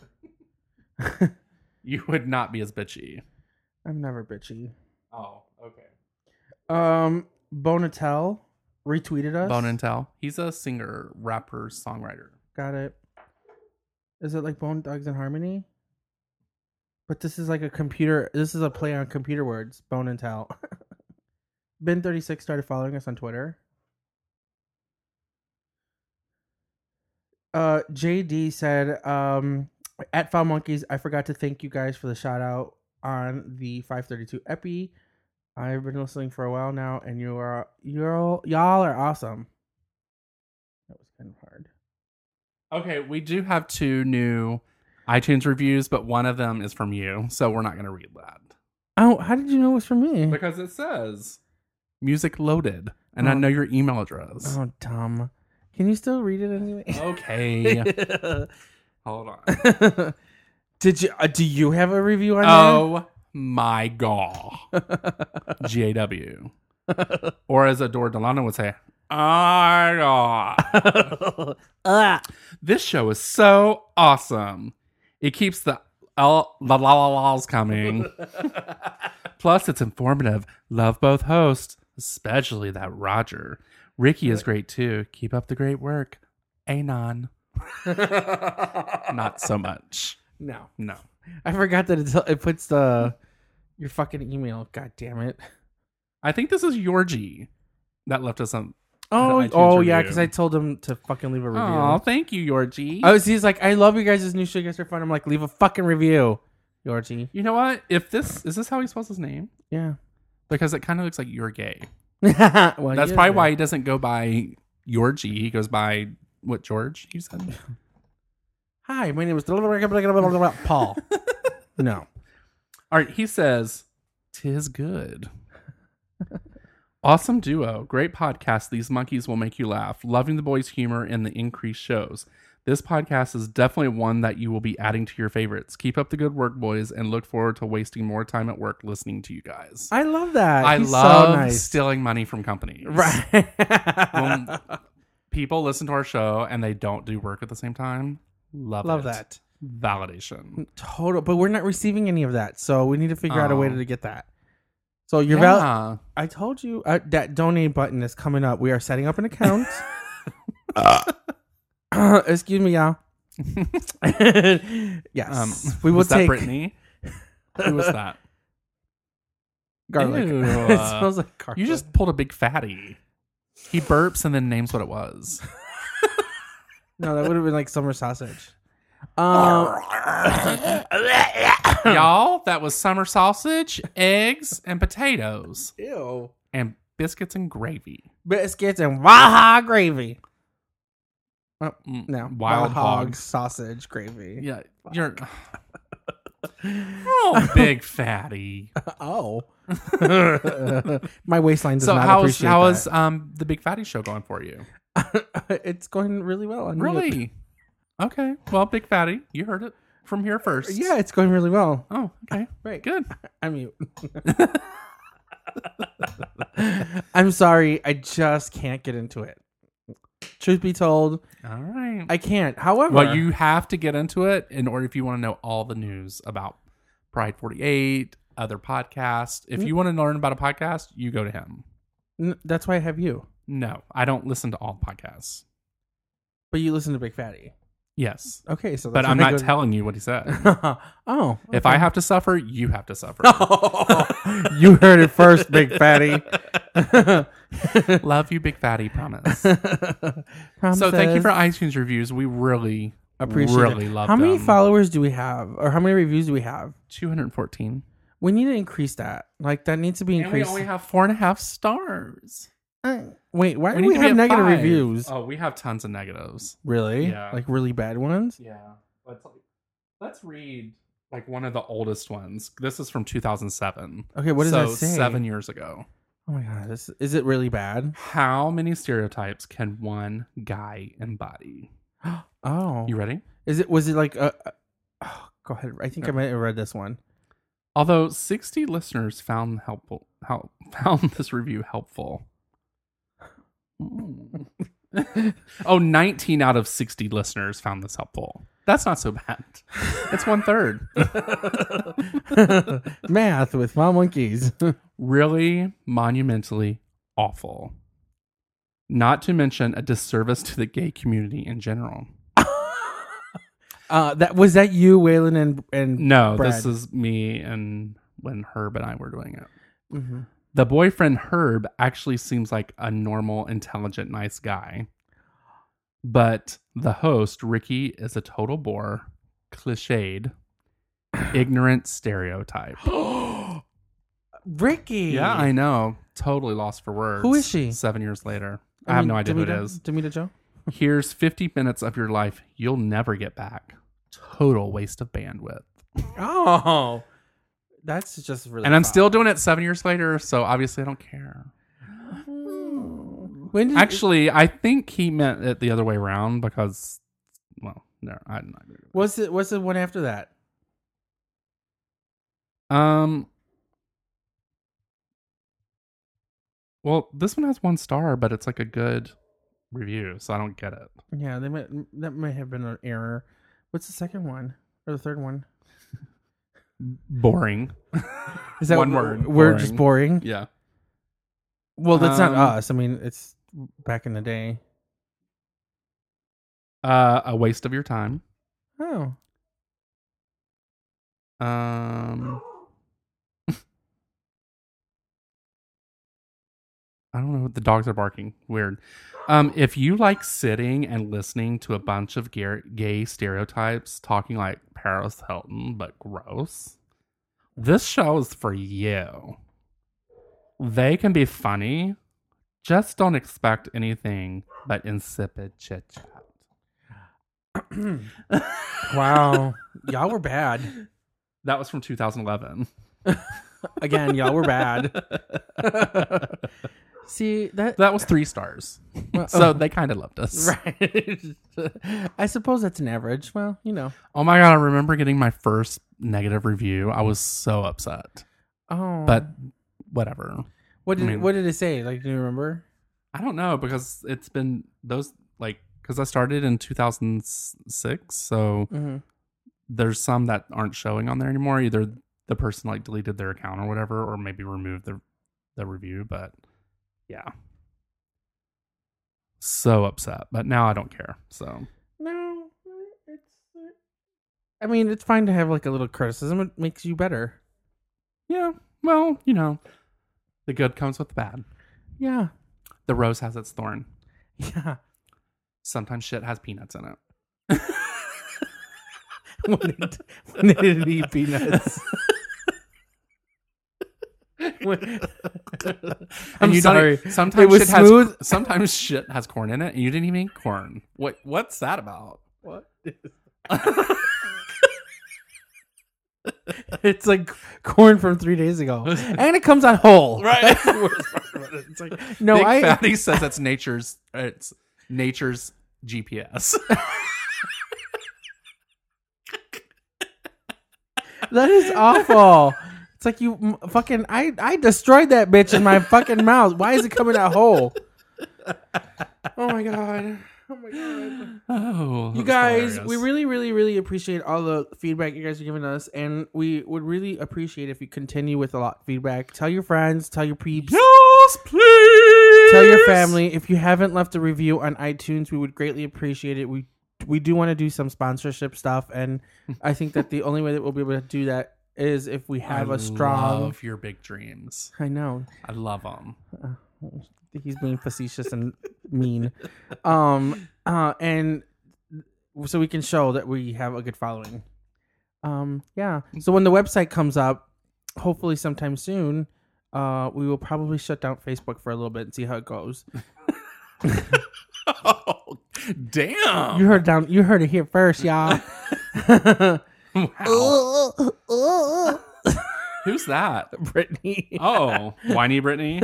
You would not be as bitchy. I'm never bitchy. Oh, okay. Um, Bonatel retweeted us. Bone and Tell. He's a singer, rapper, songwriter. Got it. Is it like Bone Dogs and Harmony? But this is like a computer. This is a play on computer words. Bone and Tell. Ben thirty-six started following us on Twitter. Uh, J D said, um, at Foul Monkeys, I forgot to thank you guys for the shout out on the five thirty-two Epi. I've been listening for a while now, and you are you're all, y'all are awesome. That was kind of hard. Okay, we do have two new iTunes reviews, but one of them is from you, so we're not going to read that. Oh, how did you know it was from me? Because it says music loaded, and I Oh. know your email address. Oh, dumb. Can you still read it anyway? Okay. Hold on. Did you? Uh, do you have a review on Oh my god. G A W. Or as Adore Delano would say, oh my god. there? This show is so awesome. It keeps the L- la la la la's coming. Plus, it's informative. Love both hosts, especially that Roger. Ricky is great too. Keep up the great work. Anon. Not so much. No, No. I forgot that it, it puts the your fucking email. God damn it. I think this is Yorgie that left us on. Oh, an iTunes oh yeah, review. because I told him to fucking leave a review. Oh, thank you, Yorgie. I was, he's like, I love you guys' new show. You guys are fun. I'm like, leave a fucking review, Georgie. You know what? If this is this how he spells his name? Yeah. Because it kind of looks like you're gay. well, That's yeah, probably yeah. why he doesn't go by Yorgie. He goes by what George? You said. Hi, my name is Paul. No. All right. He says, "'Tis good." Awesome duo. Great podcast. These monkeys will make you laugh. Loving the boys' humor and the increased shows. This podcast is definitely one that you will be adding to your favorites. Keep up the good work, boys, and look forward to wasting more time at work listening to you guys. I love that. I He's love so nice. stealing money from companies. Right. When people listen to our show and they don't do work at the same time, love, Love it. that. Validation. Total. But we're not receiving any of that. So we need to figure out a way Oh. to get that. So your Yeah. val- I told you uh, that donate button is coming up. We are setting up an account. Excuse me, y'all. yes, Um, we will was that take Brittany? Who was that? garlic. Ew, it uh, smells like garlic. You just pulled a big fatty. He burps and then names what it was. no, that would have been like summer sausage. Um, Y'all, that was summer sausage, eggs, and potatoes, ew. and biscuits and gravy. Biscuits and wild hog gravy. Oh, Mm, no, wild wild hog hog. sausage gravy. Yeah, you're. Oh, big fatty. Oh, my waistline does So not how's appreciate how that. is um the big fatty show going for you? It's going really well. on mute. Really? Okay. Well, big fatty, you heard it from here first. Yeah, it's going really well. Oh, okay. Right. Good. I'm mute. I'm sorry. I just can't get into it. Truth be told, All right. I can't. However, Well, you have to get into it in order if you want to know all the news about Pride forty-eight, other podcasts. If you want to learn about a podcast, you go to him. N- that's why I have you. No, I don't listen to all podcasts. But you listen to Big Fatty. Yes. Okay, so But that's I'm why I not go- telling you what he said. oh, If I have to suffer, you have to suffer. you heard it first, Big Fatty. Love you, big fatty. Promise. Promises. So thank you for iTunes reviews. We really appreciate really it. love How many them. followers do we have, or how many reviews do we have? two hundred fourteen. We need to increase that. Like that needs to be And we increased. only have four and a half stars. Uh, Wait, why do need we to be have at negative five. reviews? Oh, we have tons of negatives. Really? Yeah. Like really bad ones? Yeah. Let's, let's read like one of the oldest ones. This is from two thousand seven. Okay, what does so that say? seven years ago. Oh my god, this is it really bad? How many stereotypes can one guy embody? Oh, You ready? is it? Was it like? Uh, uh, oh, go ahead. I think I might have read this one. Although sixty listeners found helpful, help, found this review helpful. Mm. Oh, nineteen out of sixty listeners found this helpful. That's not so bad. It's one third. Math with Mom Monkeys. Really monumentally awful. Not to mention a disservice to the gay community in general. Uh, that was that you, Waylon, and and No, Brad? this is me and when Herb and I were doing it. Mhm. The boyfriend Herb actually seems like a normal, intelligent, nice guy. But the host, Ricky, is a total bore, cliched, ignorant stereotype. Ricky. Yeah, I know. Totally lost for words. Who is she? Seven years later. I, I have mean, no idea Demita, who it is. Demita Joe? Here's fifty minutes of your life you'll never get back. Total waste of bandwidth. Oh. That's just really And I'm fun. still doing it seven years later, so obviously I don't care. When did Actually, I think he meant it the other way around because, well, no, I'm not. What's it? What's the one after that? Um. Well, this one has one star, but it's like a good review, so I don't get it. Yeah, they might, that might have been an error. What's the second one or the third one? Boring. Is that one what- word? We're just boring. Yeah. Well, that's Um, not us. I mean, it's back in the day. Uh, a waste of your time. Oh, Um. I don't know. The dogs are barking. Weird. Um, if you like sitting and listening to a bunch of gay, gay stereotypes talking like Paris Hilton, but gross, this show is for you. They can be funny. Just don't expect anything but insipid chit chat. wow. Y'all were bad. That was from two thousand eleven. Again, y'all were bad. See, that That was three stars. Well, So oh. they kind of loved us. right. I suppose that's an average. Well, you know. Oh my God, I remember getting my first negative review. I was so upset. Oh, But whatever. what did I mean- what did it say? Like, do you remember? I don't know because it's been those, like, because I started in two thousand six. So Mm-hmm. there's some that aren't showing on there anymore. Either the person, like, deleted their account or whatever, or maybe removed the, the review. But yeah. So upset. But now I don't care. So. No, it's. I mean, it's fine to have like a little criticism. It makes you better. Yeah, well, you know, the good comes with the bad. Yeah, The rose has its thorn. yeah. Sometimes shit has peanuts in it. when, it, when it didn't eat peanuts. When- And I'm you don't- sorry. sometimes It was shit has smooth. sometimes shit has corn in it, and you didn't even eat corn. What what's that about? What? It's like corn from three days ago, and it comes out whole. Right. That's the worst part about it. It's like, no, Big I. Fatty says that's nature's it's nature's G P S. That is awful. It's like you m- fucking. I I destroyed that bitch in my fucking mouth. Why is it coming out whole? Oh my god. Oh my god. Oh, You that's guys, hilarious. we really, really, really appreciate all the feedback you guys are giving us, and we would really appreciate if you continue with a lot of feedback. Tell your friends, tell your peeps, yes, please. tell your family. If you haven't left a review on iTunes, we would greatly appreciate it. We we do want to do some sponsorship stuff, and I think that the only way that we'll be able to do that is if we have I a strong. love your big dreams. I know. I love them. He's being facetious and mean. Um, uh, and so we can show that we have a good following. Um, yeah. So when the website comes up, hopefully sometime soon, uh, we will probably shut down Facebook for a little bit and see how it goes. Oh, damn. You heard down. You heard it here first, y'all. Wow. Who's that? Brittany. Oh, whiny Brittany.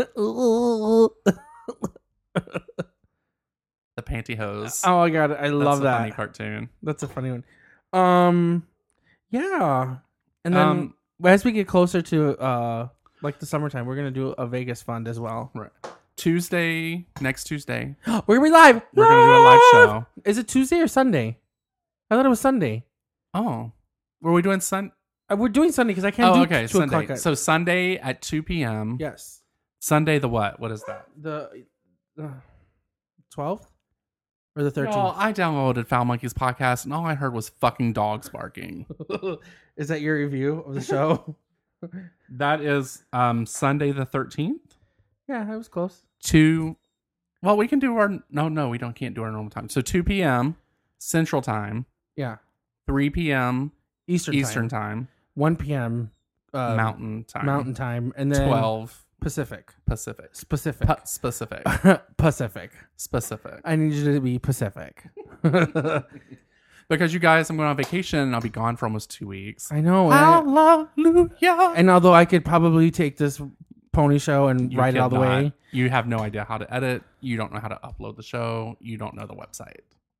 The pantyhose. Oh my god, I love That's a that. funny cartoon. That's a funny one. Um, yeah, and then Um, as we get closer to uh, like the summertime, we're gonna do a Vegas fund as well. Right. Tuesday, next Tuesday, We're gonna be live. we're gonna do a live show. Is it Tuesday or Sunday? I thought it was Sunday. Oh, were we doing Sun? Uh, we're doing Sunday because I can't Oh, do okay, two Sunday. o'clock. At- So Sunday at two p.m. yes, Sunday the what? What is that? the twelfth or the thirteenth. Well, I downloaded Foul Monkeys podcast, and all I heard was fucking dogs barking. Is that your review of the show? That is um Sunday the thirteenth. Yeah, that was close. Two. Well, we can do our no, no, we don't can't do our normal time. So two p.m. Central Time, Yeah, three p.m. Eastern Eastern time. Time, one p.m. uh, Mountain time. Mountain time, and then twelve Pacific. Pacific. Specific. Pa- specific. Pacific. Specific. I need you to be Pacific. Because you guys, I'm going on vacation and I'll be gone for almost two weeks. I know. And, I, Hallelujah. and although I could probably take this pony show and You ride it all the cannot. way, You have no idea how to edit. You don't know how to upload the show. You don't know the website.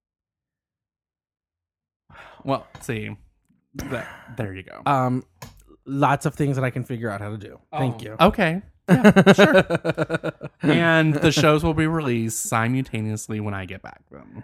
Well, see, that, there you go. um, lots of things that I can figure out how to do. Thank Oh, you. Okay. Yeah, sure. And the shows will be released simultaneously when I get back from.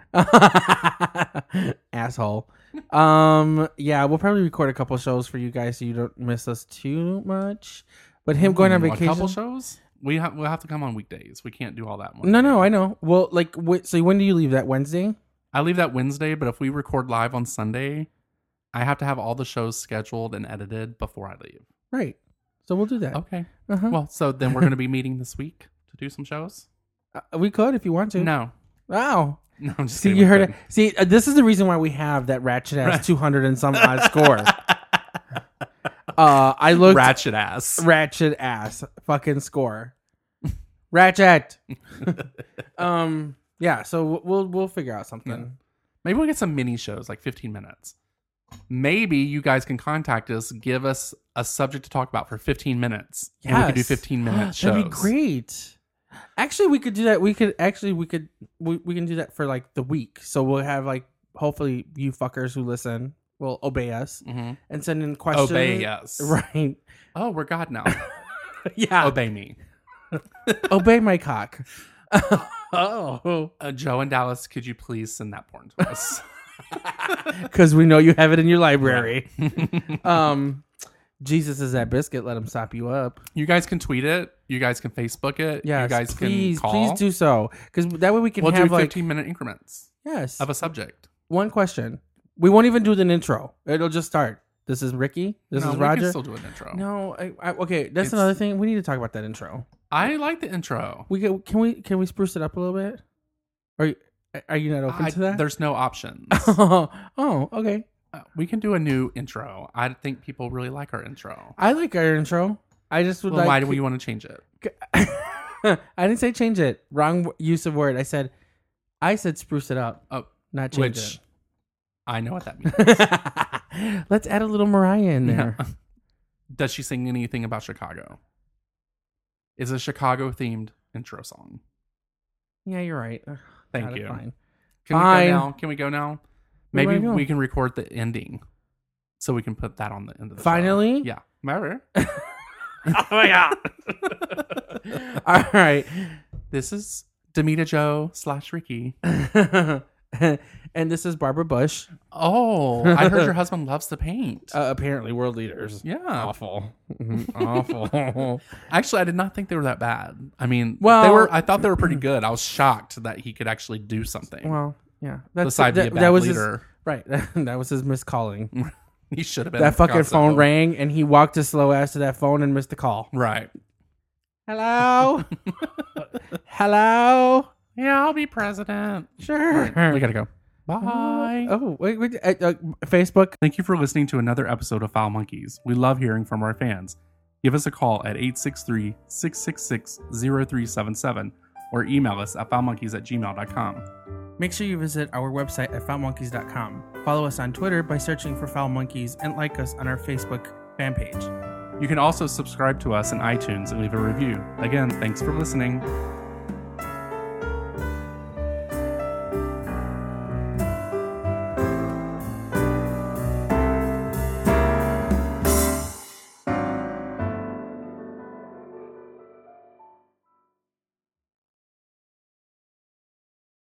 Asshole. Um, yeah, we'll probably record a couple shows for you guys so you don't miss us too much. But him going on Mm, vacation. A couple shows? We have we'll have to come on weekdays. We can't do all that. One No, day. no, I know. Well, like, wh- so when do you leave? That Wednesday? I leave that Wednesday, but if we record live on Sunday, I have to have all the shows scheduled and edited before I leave. Right. So we'll do that. Okay. Uh-huh. Well, so then we're going to be meeting this week to do some shows? Uh, we could if you want to. No. Wow. No, I'm just See, kidding. you We heard it. couldn't. See, uh, this is the reason why we have that ratchet ass Right. two hundred and some odd score. Uh, I looked Ratchet ass. ratchet ass fucking score. Ratchet. um. Yeah. So we'll we'll figure out something. Yeah. Maybe we'll get some mini shows, like fifteen minutes. Maybe you guys can contact us, give us a subject to talk about for fifteen minutes. And we could do Yes. fifteen minute shows. That'd be great. Actually, we could do that. We could actually we could we, we can do that for like the week. So we'll have like hopefully you fuckers who listen will obey us Mhm. and send in questions. Obey us. Right. Oh, we're God now. Yeah. Obey me. Obey my cock. Oh. Uh, Joe in Dallas, could you please send that porn to us? Because we know you have it in your library. um, Jesus is that biscuit. Let him sop you up. You guys can tweet it. You guys can Facebook it. Yes, you guys please, can call. please do so. Because that way we can We'll have do like fifteen minute increments yes of a subject. one question. We won't even do an intro. It'll just start. This is Ricky. This No, is we Roger. can still do an intro. No, I, I, okay. That's It's- another thing. We need to talk about that intro. I like the intro. We can, can we can we spruce it up a little bit? Are you are you not open I- to that? There's no options. oh, okay. Uh, we can do a new intro. I think people really like our intro. I like our intro. I just would Well, like. why do we want to change it? I didn't say change it. Wrong w- use of word. I said, I said spruce it up. Oh, Not change which it. I know what that means. Let's add a little Mariah in there. Yeah. Does she sing anything about Chicago? Is a Chicago themed intro song. Yeah, you're right. Ugh, Thank got it, you. Fine. Can Fine. we go now? Can we go now? Where do Maybe I go? we can record the ending, so we can put that on the end of the Finally? show. Yeah. Remember? Oh my god! All right. This is Demita Joe slash Ricky. And this is Barbara Bush. Oh, I heard your husband loves to paint. Uh, apparently, world leaders. Yeah. Awful. Awful. Actually, I did not think they were that bad. I mean, Well- they were. I thought they were pretty good. I was shocked that he could actually do something. Well, yeah. Besides be a that, bad that was leader. His, right. That was his miscalling. He should have been. That fucking Godzilla. phone rang, and he walked his slow ass to that phone and missed the call. Right. Hello? Hello? Yeah, I'll be president. Sure. We gotta go. Bye. Oh, wait, wait. Uh, uh, Facebook. Thank you for listening to another episode of Foul Monkeys. We love hearing from our fans. Give us a call at eight six three, six six six, zero three seven seven or email us at foulmonkeys at gmail dot com. Make sure you visit our website at foul monkeys dot com. Follow us on Twitter by searching for Foul Monkeys and like us on our Facebook fan page. You can also subscribe to us in iTunes and leave a review. Again, thanks for listening.